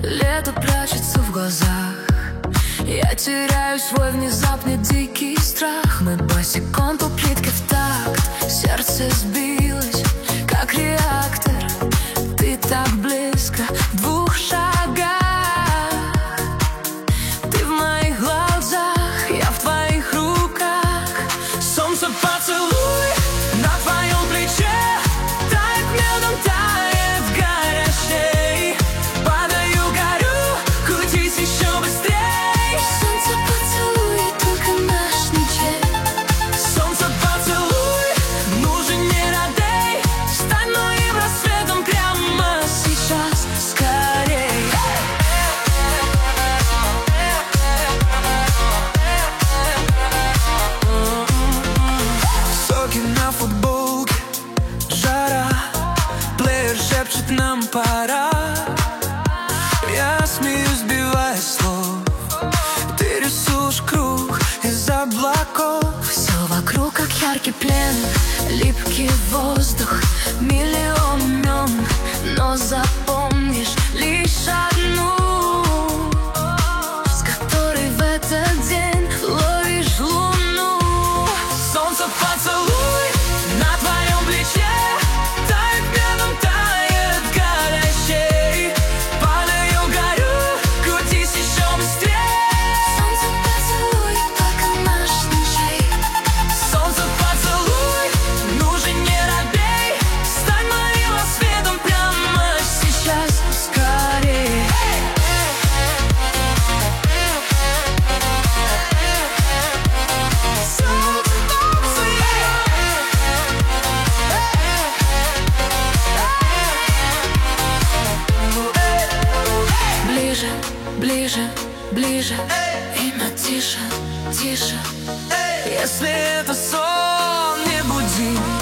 Лето прячется в глазах. Я теряю свой внезапный дикий страх. Мы босиком по плитке в такт. Сердце сбилось, как реактор. Ты так близко, в 2 шагах. Ты в моих глазах, я в твоих руках. Солнце поцелуй на твоем плече. Тает медом, тает горячей. Падаю, горю, крутись еще быстрей. Солнце поцелуй, только наш ничей. Солнце поцелуй, нужен не радей. Стань моим рассветом прямо сейчас, скорей. Соки на футболке, жара. Плеер шепчет, нам пора. Я смеюсь, сбивая слов. Ты рисуешь круг из облаков. Все вокруг, как яркий плен. Липкий воздух, миллион имен. Но запомнишь лишь одну, с которой в этот день ловишь луну. Солнце поцелуй на твоем плече. Тает медом, тает горячей. Падаю, горю, крутись еще быстрей. Солнце поцелуй, только наш ничей. Солнце поцелуй, нужен не робей. Стань моим рассветом прямо сейчас, скорей. Ближе, ближе, ближе. Имя тише, тише. Если это сон, не буди.